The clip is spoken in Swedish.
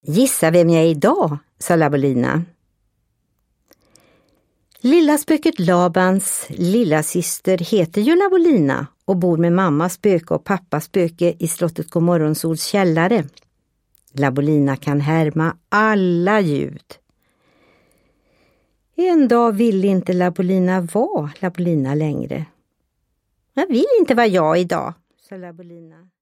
Gissa vem jag är idag, sa Labolina. Lilla spöket Labans lilla syster heter ju Labolina och bor med mammas spöke och pappas spöke i slottet Godmorgonsols källare. Labolina kan härma alla ljud. En dag ville inte Labolina vara Labolina längre. Jag vill inte vara jag idag, sa Labolina.